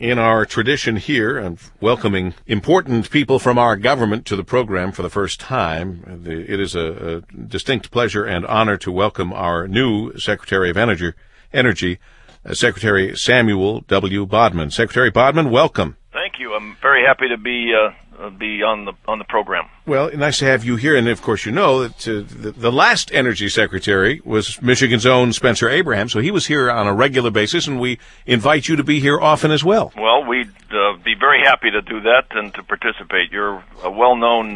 In our tradition here of welcoming important people from our government to the program for the first time, it is a distinct pleasure and honor to welcome our new Secretary of Energy, Secretary Samuel W. Bodman. Secretary Bodman, welcome. Thank you. I'm very happy to be on the program. Well, nice to have you here, and of course you know that the last Energy Secretary was Michigan's own Spencer Abraham, so he was here on a regular basis, and we invite you to be here often as well. Well, we'd be very happy to do that and to participate. You're a well-known,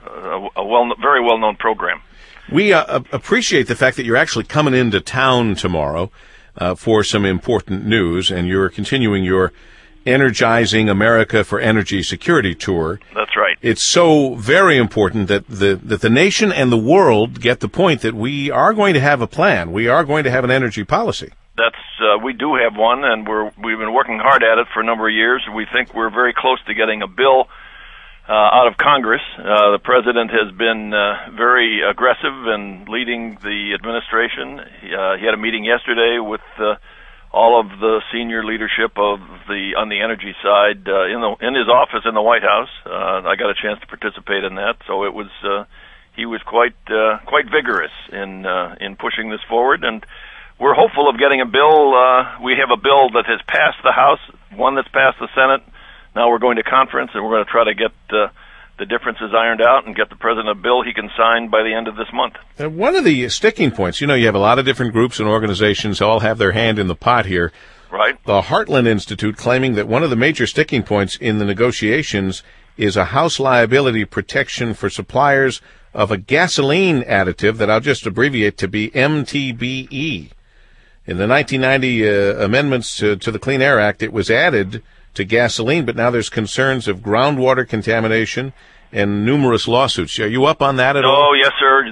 very well-known program. We appreciate the fact that you're actually coming into town tomorrow for some important news, and you're continuing your Energizing America for Energy Security tour. That's right. It's so very important that the nation and the world get the point that we are going to have a plan. We are going to have an energy policy. We do have one, and we've been working hard at it for a number of years. We think we're very close to getting a bill out of Congress. The president has been very aggressive in leading the administration. He had a meeting yesterday with all of the senior leadership on the energy side in his office in the White House. I got a chance to participate in that, so it was he was quite vigorous in pushing this forward, and we're hopeful of getting a bill. We have a bill that has passed the House, one that's passed the Senate. Now we're going to conference, and we're going to try to get the differences ironed out and get the president a bill he can sign by the end of this month. One of the sticking points, you have a lot of different groups and organizations all have their hand in the pot here. Right. The Heartland Institute claiming that one of the major sticking points in the negotiations is a House liability protection for suppliers of a gasoline additive that I'll just abbreviate to be MTBE. In the 1990 amendments to the Clean Air Act, it was added to gasoline, but now there's concerns of groundwater contamination and numerous lawsuits. Are you up on that at all? Oh, yes, sir.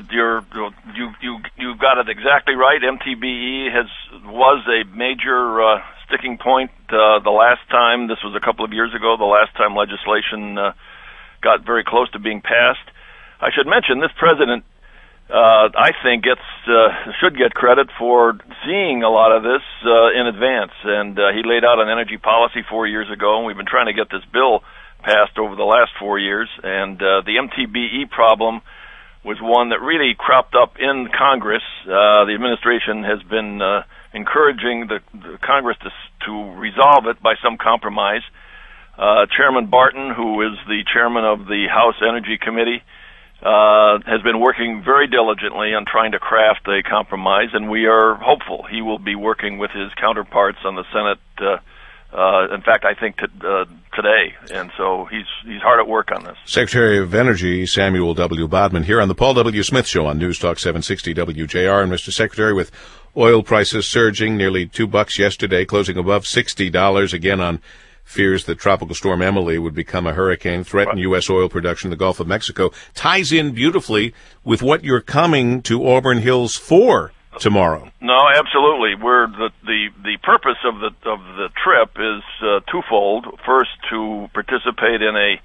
You've got it exactly right. MTBE was a major sticking point the last time. This was a couple of years ago. The last time legislation got very close to being passed. I should mention this president, I think, should get credit for seeing a lot of this in advance. And he laid out an energy policy 4 years ago, and we've been trying to get this bill passed over the last 4 years. And the MTBE problem was one that really cropped up in Congress. The administration has been encouraging the Congress to resolve it by some compromise. Chairman Barton, who is the chairman of the House Energy Committee, has been working very diligently on trying to craft a compromise, and we are hopeful he will be working with his counterparts on the Senate. In fact, I think today, and so he's hard at work on this. Secretary of Energy Samuel W. Bodman here on the Paul W. Smith Show on News Talk 760 WJR. And Mr. Secretary, with oil prices surging nearly $2 yesterday, closing above $60 again on fears that Tropical Storm Emily would become a hurricane, threaten U.S. oil production in the Gulf of Mexico, ties in beautifully with what you're coming to Auburn Hills for tomorrow. No, absolutely. The purpose of the trip is twofold. First, to participate in a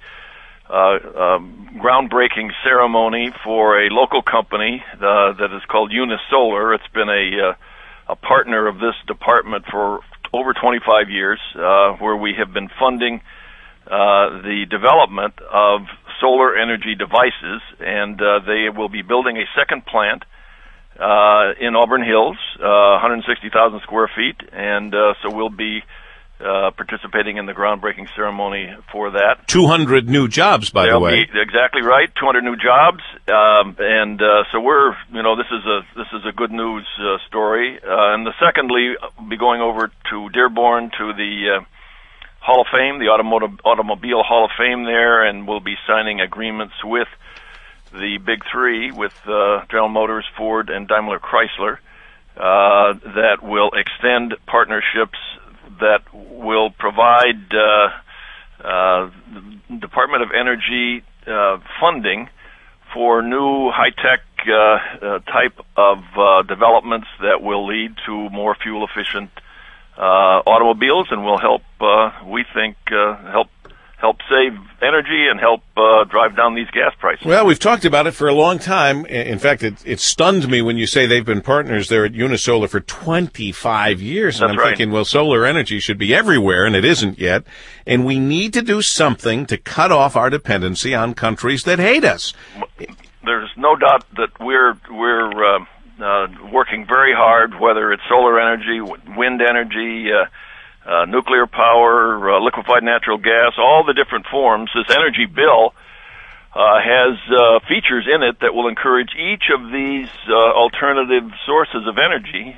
groundbreaking ceremony for a local company that is called Unis Solar. It's been a partner of this department for over 25 years, where we have been funding the development of solar energy devices, and they will be building a second plant in Auburn Hills, 160,000 square feet, and so we'll be participating in the groundbreaking ceremony for that. 200 new jobs, by the way. Exactly right. 200 new jobs, and so we're, this is a good news story. And secondly, we'll be going over to Dearborn to the Hall of Fame, the Automobile Hall of Fame there, and we'll be signing agreements with the big three, with General Motors, Ford, and Daimler Chrysler, that will extend partnerships that will provide the Department of Energy funding for new high-tech type of developments that will lead to more fuel-efficient automobiles, and will help, we think, help save energy energy and help drive down these gas prices. Well, we've talked about it for a long time. In fact, it stunned me when you say they've been partners there at Unisolar for 25 years. And That's I'm right. thinking, well, solar energy should be everywhere, and it isn't yet. And we need to do something to cut off our dependency on countries that hate us. There's no doubt that we're working very hard, whether it's solar energy, wind energy, nuclear power, liquefied natural gas, all the different forms. This energy bill has features in it that will encourage each of these alternative sources of energy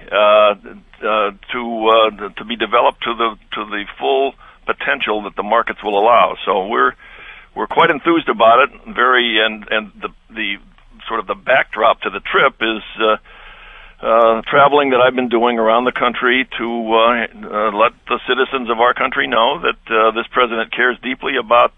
to be developed to the full potential that the markets will allow. So we're quite enthused about it. And the sort of the backdrop to the trip is traveling that I've been doing around the country to let the citizens of our country know that this president cares deeply about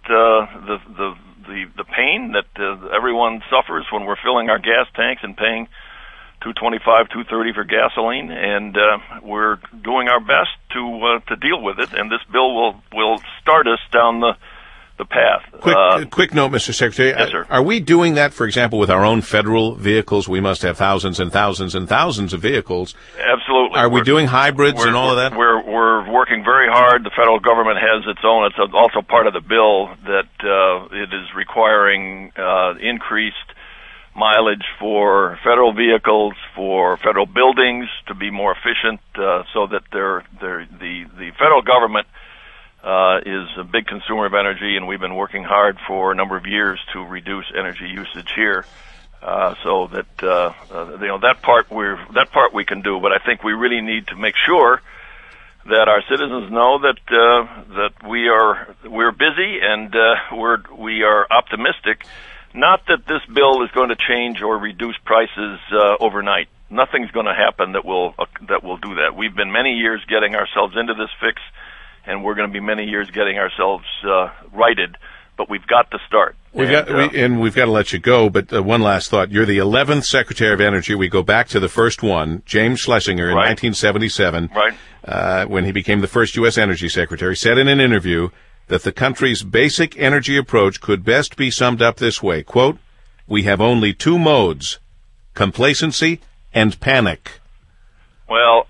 the pain that everyone suffers when we're filling our gas tanks and paying $2.25, $2.30 for gasoline, and we're doing our best to deal with it. And this bill will start us down the path. Quick note, Mr. Secretary. Yes, sir. Are we doing that, for example, with our own federal vehicles? We must have thousands and thousands and thousands of vehicles. Absolutely. Are we doing hybrids and all of that? We're working very hard. The federal government has its own. It's also part of the bill that it is requiring increased mileage for federal vehicles, for federal buildings to be more efficient, so that the federal government is a big consumer of energy, and we've been working hard for a number of years to reduce energy usage here. So that that part we can do, but I think we really need to make sure that our citizens know that we're busy and we are optimistic. Not that this bill is going to change or reduce prices overnight. Nothing's going to happen that will do that. We've been many years getting ourselves into this fix, and we're going to be many years getting ourselves righted. But we've got to start. We've got to let you go. But one last thought: you're the 11th Secretary of Energy. We go back to the first one, James Schlesinger, in 1977, when he became the first U.S. Energy Secretary, said in an interview that the country's basic energy approach could best be summed up this way, quote, "We have only two modes, complacency and panic." Well,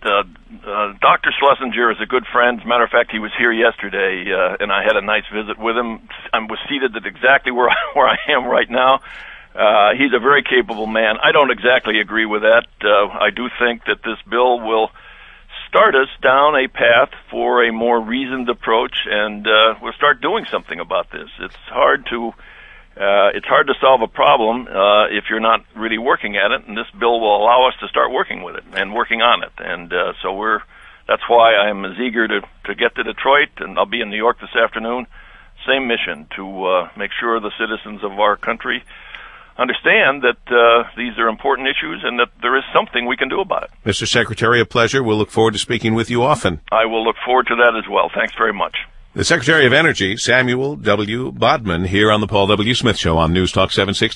Dr. Schlesinger is a good friend. As a matter of fact, he was here yesterday, and I had a nice visit with him. I was seated at exactly where I am right now. He's a very capable man. I don't exactly agree with that. I do think that this bill will start us down a path for a more reasoned approach, and we'll start doing something about this. It's hard to solve a problem if you're not really working at it, and this bill will allow us to start working with it and working on it. And so that's why I'm as eager to get to Detroit, and I'll be in New York this afternoon. Same mission, to make sure the citizens of our country understand that these are important issues and that there is something we can do about it. Mr. Secretary, a pleasure. We'll look forward to speaking with you often. I will look forward to that as well. Thanks very much. The Secretary of Energy, Samuel W. Bodman, here on the Paul W. Smith Show on News Talk 760.